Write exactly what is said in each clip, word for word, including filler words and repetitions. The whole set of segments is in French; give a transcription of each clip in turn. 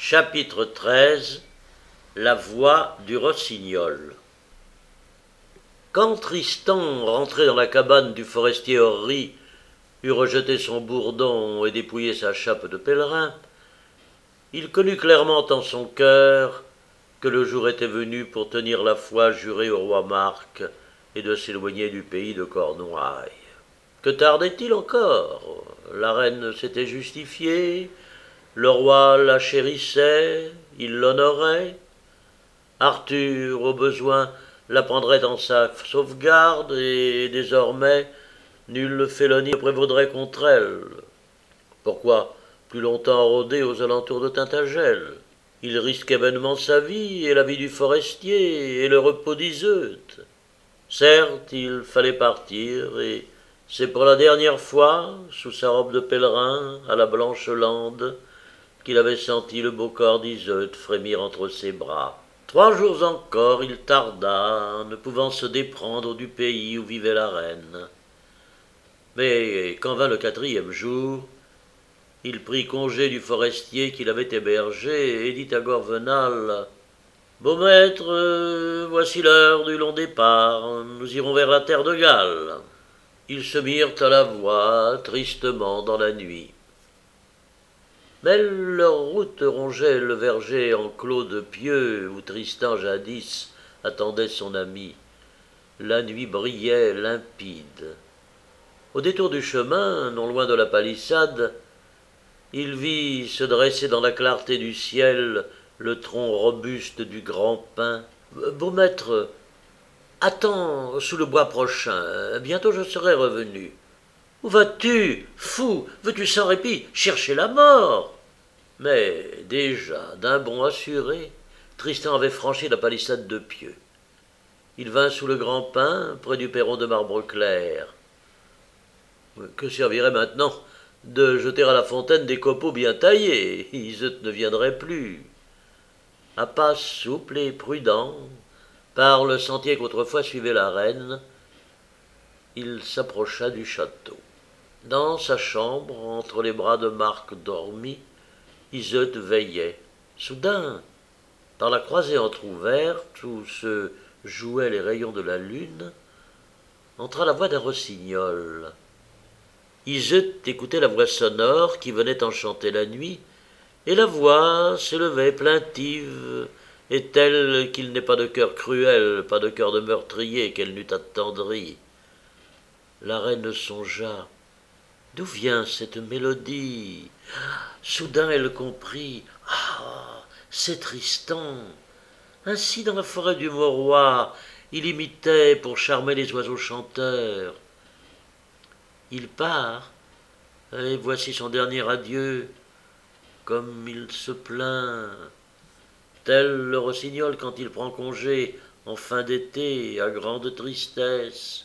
Chapitre treize. La voix du rossignol. Quand Tristan, rentré dans la cabane du forestier Orry, eut rejeté son bourdon et dépouillé sa chape de pèlerin, il connut clairement en son cœur que le jour était venu pour tenir la foi jurée au roi Marc et de s'éloigner du pays de Cornouailles. Que tardait-il encore? La reine s'était justifiée, le roi la chérissait, il l'honorait. Arthur, au besoin, la prendrait en sa sauvegarde, et désormais, nulle félonie ne prévaudrait contre elle. Pourquoi plus longtemps rôder aux alentours de Tintagel? Il risquait vainement sa vie, et la vie du forestier, et le repos d'Iseut. Certes, il fallait partir, et c'est pour la dernière fois, sous sa robe de pèlerin, à la blanche lande, qu'il avait senti le beau corps d'Iseut frémir entre ses bras. Trois jours encore il tarda, ne pouvant se déprendre du pays où vivait la reine. Mais quand vint le quatrième jour, il prit congé du forestier qui l'avait hébergé et dit à Gorvenal: « Beau maître, voici l'heure du long départ, nous irons vers la terre de Galles. » Ils se mirent à la voie, tristement dans la nuit. Mais leur route rongeait le verger enclos de pieux où Tristan jadis attendait son ami. La nuit brillait limpide. Au détour du chemin, non loin de la palissade, il vit se dresser dans la clarté du ciel le tronc robuste du grand pin. « Beau maître, attends sous le bois prochain, bientôt je serai revenu. »« Où vas-tu, fou? Veux-tu sans répit chercher la mort ?» Mais déjà, d'un bond assuré, Tristan avait franchi la palissade de pieux. Il vint sous le grand pin, près du perron de marbre clair. Que servirait maintenant de jeter à la fontaine des copeaux bien taillés? Iseut ne viendrait plus. À pas souple et prudent, par le sentier qu'autrefois suivait la reine, il s'approcha du château. Dans sa chambre, entre les bras de Marc dormi, Iseut veillait. Soudain, dans la croisée entr'ouverte où se jouaient les rayons de la lune, entra la voix d'un rossignol. Iseut écoutait la voix sonore qui venait enchanter la nuit, et la voix s'élevait plaintive et telle qu'il n'est pas de cœur cruel, pas de cœur de meurtrier qu'elle n'eût attendri. La reine songea. D'où vient cette mélodie? Soudain elle comprit. Ah, c'est Tristan. Ainsi dans la forêt du Mauroy, il imitait pour charmer les oiseaux chanteurs. Il part, et voici son dernier adieu, comme il se plaint. Tel le rossignol quand il prend congé en fin d'été à grande tristesse.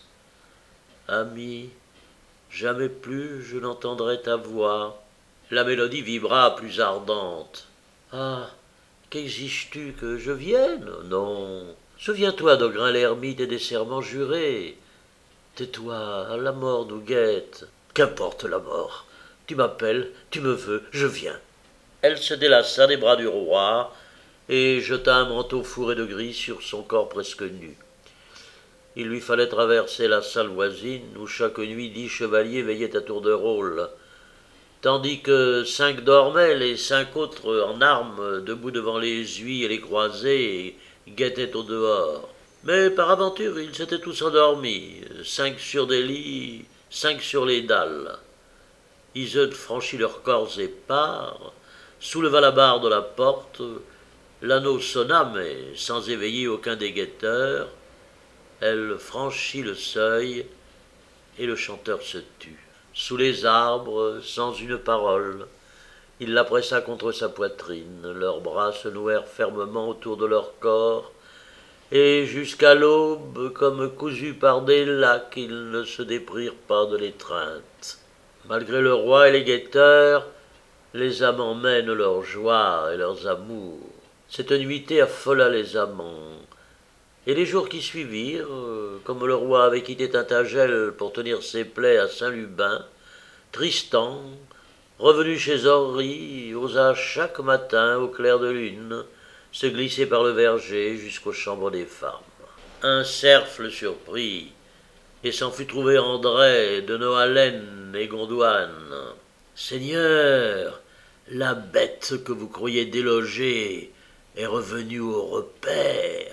Ami, jamais plus je n'entendrai ta voix. La mélodie vibra plus ardente. Ah, qu'exiges-tu que je vienne? Non. Souviens-toi d'Ogrin l'ermite et des serments jurés. Tais-toi, la mort nous guette. Qu'importe la mort. Tu m'appelles, tu me veux, je viens. Elle se délaça des bras du roi et jeta un manteau fourré de gris sur son corps presque nu. Il lui fallait traverser la salle voisine où chaque nuit dix chevaliers veillaient à tour de rôle, tandis que cinq dormaient, les cinq autres en armes, debout devant les huits et les croisées, guettaient au dehors. Mais par aventure, ils s'étaient tous endormis, cinq sur des lits, cinq sur les dalles. Iseut franchit leurs corps épars, souleva la barre de la porte, l'anneau sonna, mais sans éveiller aucun des guetteurs. Elle franchit le seuil, et le chanteur se tut. Sous les arbres, sans une parole, il la pressa contre sa poitrine, leurs bras se nouèrent fermement autour de leur corps, et jusqu'à l'aube, comme cousus par des lacs, ils ne se déprirent pas de l'étreinte. Malgré le roi et les guetteurs, les amants mènent leurs joies et leurs amours. Cette nuitée affola les amants. Et les jours qui suivirent, comme le roi avait quitté Tintagel pour tenir ses plaies à Saint-Lubin, Tristan, revenu chez Orry, osa chaque matin, au clair de lune, se glisser par le verger jusqu'aux chambres des femmes. Un cerf le surprit, et s'en fut trouver André de Noalen et Gondouane. « Seigneur, la bête que vous croyez délogée est revenue au repère. »«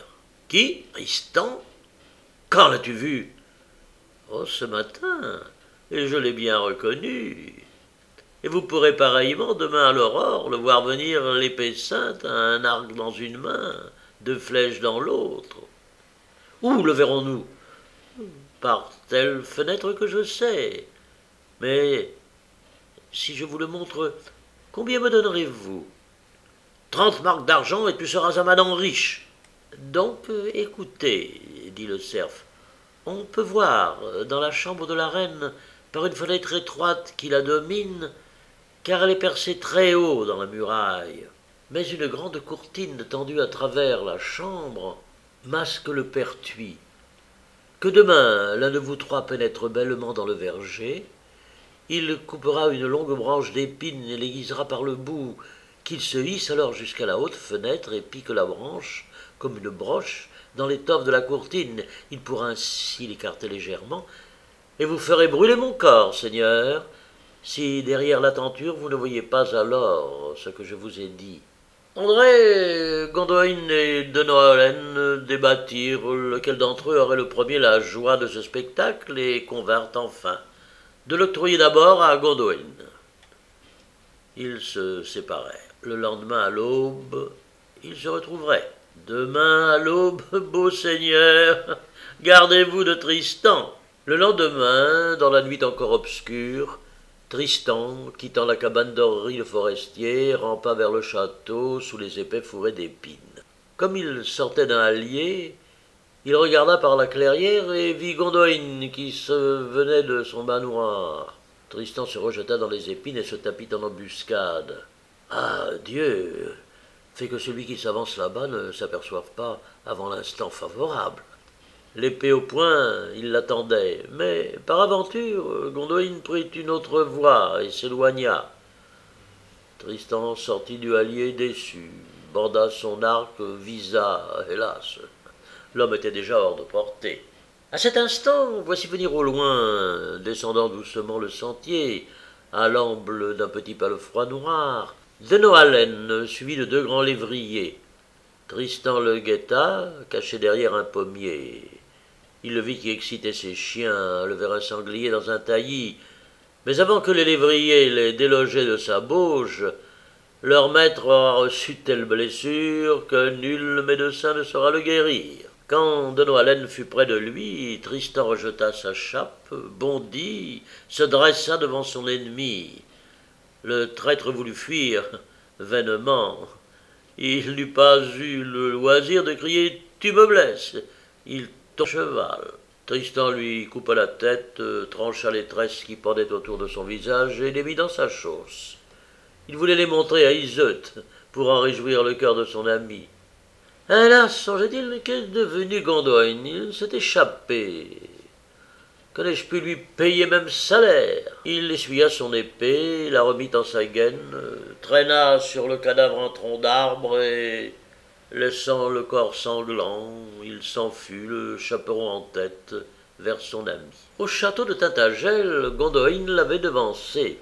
Qui? Tristan? Quand l'as-tu vu? »« Oh, ce matin, et je l'ai bien reconnu. Et vous pourrez pareillement demain à l'aurore le voir venir l'épée sainte, un arc dans une main, deux flèches dans l'autre. Où le verrons-nous? Par telle fenêtre que je sais. Mais si je vous le montre, combien me donnerez-vous? Trente marcs d'argent et tu seras un madame riche. Donc, écoutez, dit le cerf, on peut voir dans la chambre de la reine, par une fenêtre étroite qui la domine, car elle est percée très haut dans la muraille. Mais une grande courtine tendue à travers la chambre masque le pertuis. Que demain l'un de vous trois pénètre bellement dans le verger, il coupera une longue branche d'épines et l'aiguisera par le bout, qu'il se hisse alors jusqu'à la haute fenêtre et pique la branche, comme une broche, dans l'étoffe de la courtine. Il pourra ainsi l'écarter légèrement, et vous ferez brûler mon corps, Seigneur, si derrière la tenture vous ne voyez pas alors ce que je vous ai dit. » André, Gondoin et de Noalen débattirent lequel d'entre eux aurait le premier la joie de ce spectacle et convinrent enfin de l'octroyer d'abord à Gondoin. Ils se séparèrent. Le lendemain à l'aube, ils se retrouveraient. Demain à l'aube, beau seigneur, gardez-vous de Tristan. Le lendemain, dans la nuit encore obscure, Tristan, quittant la cabane d'Orry le forestier, rampa vers le château sous les épais fourrés d'épines. Comme il sortait d'un hallier, il regarda par la clairière et vit Gondoin qui se venait de son manoir. Tristan se rejeta dans les épines et se tapit en embuscade. Ah, Dieu, fait que celui qui s'avance là-bas ne s'aperçoive pas avant l'instant favorable. L'épée au poing, il l'attendait, mais par aventure, Gondoin prit une autre voie et s'éloigna. Tristan sortit du hallier déçu, borda son arc, visa, hélas, l'homme était déjà hors de portée. À cet instant, voici venir au loin, descendant doucement le sentier, à l'amble d'un petit palefroid noir, de Noalen, suivi de deux grands lévriers. Tristan le guetta, caché derrière un pommier. Il le vit qui excitait ses chiens, le verra sanglier dans un taillis. Mais avant que les lévriers l'aient délogé de sa bauge, leur maître aura reçu telle blessure que nul médecin ne saura le guérir. Quand de Noalen fut près de lui, Tristan rejeta sa chape, bondit, se dressa devant son ennemi. Le traître voulut fuir, vainement. Il n'eut pas eu le loisir de crier « Tu me blesses !» Il ton cheval. Tristan lui coupa la tête, trancha les tresses qui pendaient autour de son visage et les mit dans sa chausse. Il voulait les montrer à Iseut pour en réjouir le cœur de son ami. Hélas, songeait-il, qu'est devenu Gondoin? Il s'est échappé. Que n'ai-je pu lui payer même salaire? Il essuya son épée, la remit en sa gaine, traîna sur le cadavre un tronc d'arbre et, laissant le corps sanglant, il s'enfuit, le chaperon en tête, vers son ami. Au château de Tintagel, Gondoin l'avait devancé.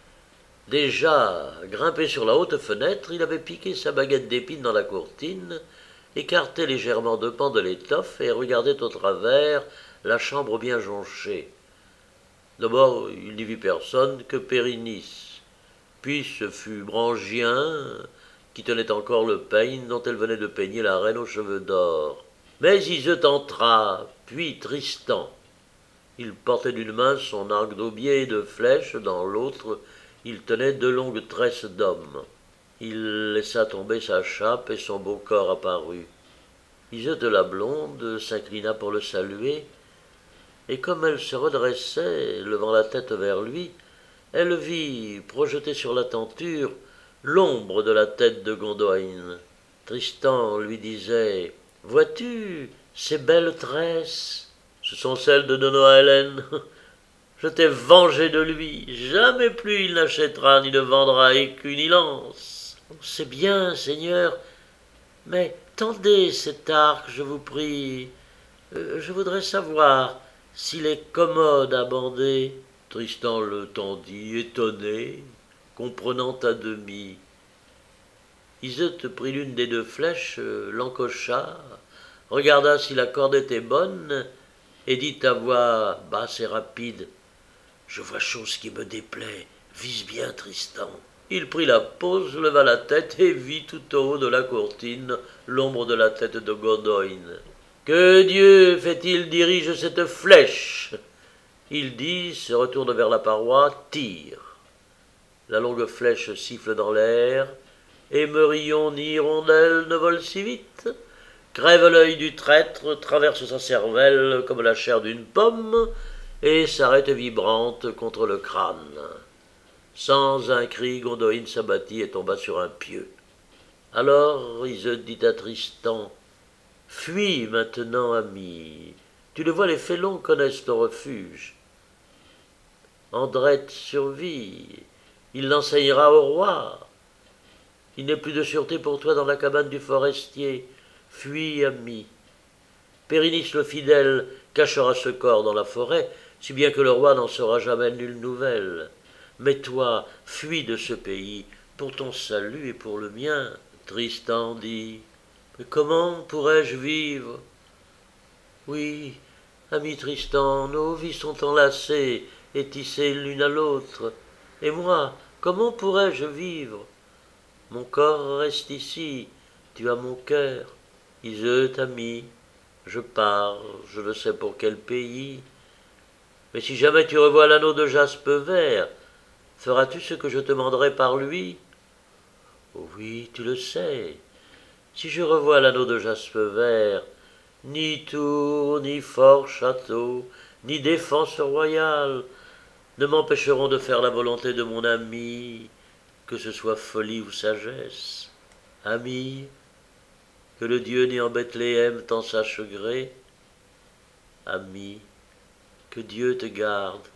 Déjà, grimpé sur la haute fenêtre, il avait piqué sa baguette d'épines dans la courtine, écarté légèrement deux pans de l'étoffe et regardait au travers la chambre bien jonchée. D'abord, il n'y vit personne que Périnis. Puis ce fut Brangien, qui tenait encore le peigne dont elle venait de peigner la reine aux cheveux d'or. Mais Iseut entra, puis Tristan. Il portait d'une main son arc d'aubier et de flèche, dans l'autre, il tenait deux longues tresses d'homme. Il laissa tomber sa chape et son beau corps apparut. Iseut la blonde s'inclina pour le saluer, et comme elle se redressait, levant la tête vers lui, elle vit, projetée sur la tenture, l'ombre de la tête de Gondoin. Tristan lui disait « Vois-tu ces belles tresses? Ce sont celles de Noalen. Je t'ai vengé de lui. Jamais plus il n'achètera ni ne vendra écu ni lance. C'est bien, Seigneur, mais tendez cet arc, je vous prie. Euh, je voudrais savoir s'il est commode à bander. Tristan le tendit, étonné, comprenant à demi. Iseut prit l'une des deux flèches, euh, l'encocha, regarda si la corde était bonne, et dit à voix basse et rapide: « Je vois chose qui me déplaît, vise bien, Tristan. » Il prit la pose, leva la tête et vit tout au haut de la courtine l'ombre de la tête de Godoyne. « Que Dieu, fait-il, dirige cette flèche ?» Il dit, se retourne vers la paroi, tire. La longue flèche siffle dans l'air, et Meurillon ni hirondelle ne vole si vite. Crève l'œil du traître, traverse sa cervelle comme la chair d'une pomme, et s'arrête vibrante contre le crâne. Sans un cri, Godoyne s'abattit et tomba sur un pieu. Alors Iseut dit à Tristan: « Fuis maintenant, ami. Tu le vois, les félons connaissent ton refuge. Andrette survit. Il l'enseignera au roi. Il n'est plus de sûreté pour toi dans la cabane du forestier. Fuis, ami. Périnis le fidèle cachera ce corps dans la forêt, si bien que le roi n'en saura jamais nulle nouvelle. Mais toi, fuis de ce pays, pour ton salut et pour le mien. » Tristan dit: « Mais comment pourrais-je vivre ?»« Oui, ami Tristan, nos vies sont enlacées et tissées l'une à l'autre. Et moi, comment pourrais-je vivre? Mon corps reste ici, tu as mon cœur. Iseut, ami, je pars, je ne sais pour quel pays. Mais si jamais tu revois l'anneau de jaspe vert, feras-tu ce que je te manderai par lui? » « Oui, tu le sais. Si je revois l'anneau de jaspe vert, ni tour, ni fort château, ni défense royale ne m'empêcheront de faire la volonté de mon ami, que ce soit folie ou sagesse. Ami, que le Dieu né en Bethléem t'en sache gré. Ami, que Dieu te garde